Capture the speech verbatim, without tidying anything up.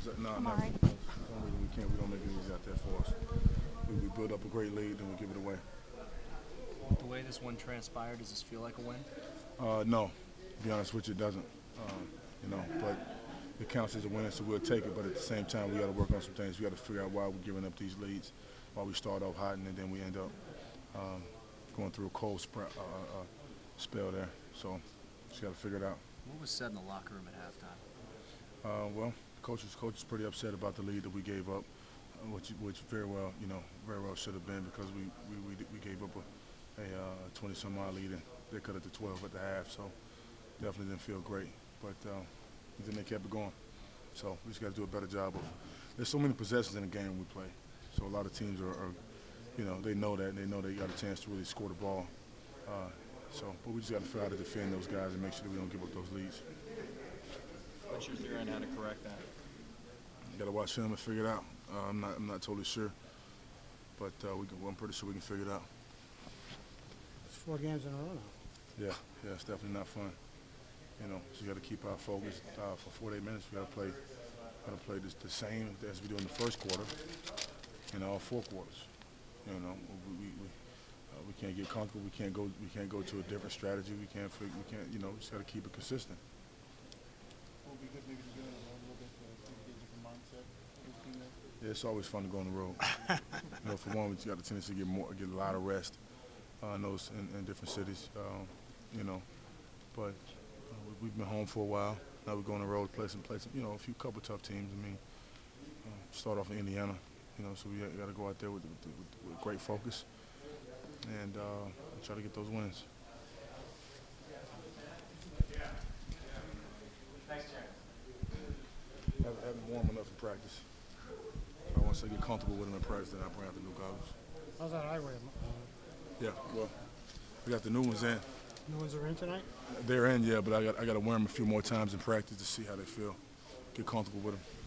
What's that? No, I'm never. all right. For some reason we can't. We don't make it easy out there for us. We, we build up a great lead, then we give it away. The way this one transpired, does this feel like a win? Uh, no, to be honest with you, it doesn't. Um, you know, but it counts as a win, so we'll take it. But at the same time, we got to work on some things. We got to figure out why we're giving up these leads, why we start off hot and then we end up um, going through a cold sp- uh, uh, spell there. So just got to figure it out. What was said in the locker room at halftime? Uh, well, coach is coach is pretty upset about the lead that we gave up, uh, which which very well, you know, very well should have been because we we, we, we gave up a, a uh, twenty some odd lead and they cut it to twelve at the half. So definitely didn't feel great, but uh, then they kept it going. So we just got to do a better job of. There's so many possessions in the game we play, so a lot of teams are, are you know, they know that and they know they got a chance to really score the ball. Uh, so, but we just got to figure out how to defend those guys and make sure that we don't give up those leads. What's your theory on how to correct that? Got to watch film and figure it out. Uh, I'm not. I'm not totally sure, but uh, we can, well, I'm pretty sure we can figure it out. It's four games in a row now. Yeah, yeah, it's definitely not fun. You know, so you got to keep our focus uh, for forty-eight minutes. We got to play. Got to play this, the same as we do in the first quarter, in all four quarters. You know, we we, we, uh, we can't get comfortable. We can't go. We can't go to a different strategy. We can't. We can't. You know, we just got to keep it consistent. Will be good maybe to get on the road a little bit to get a different mindset for the team there? Yeah, it's always fun to go on the road. You know, for one, we got the tendency to get more, get a lot of rest uh, in those in, in different cities. Um, you know, but uh, we, we've been home for a while. Now we go on the road, play some, play some. You know, a few couple tough teams. I mean, uh, start off in Indiana. You know, so we got to go out there with, with, with, with great focus and uh, try to get those wins. Haven't, haven't warm enough in practice. So once I get comfortable with them in practice, then I bring out the new goggles. How's that eyewear? Uh, Yeah, well, we got the new ones in. new ones are in tonight? They're in, yeah, but I got I got to wear them a few more times in practice to see how they feel. Get comfortable with them.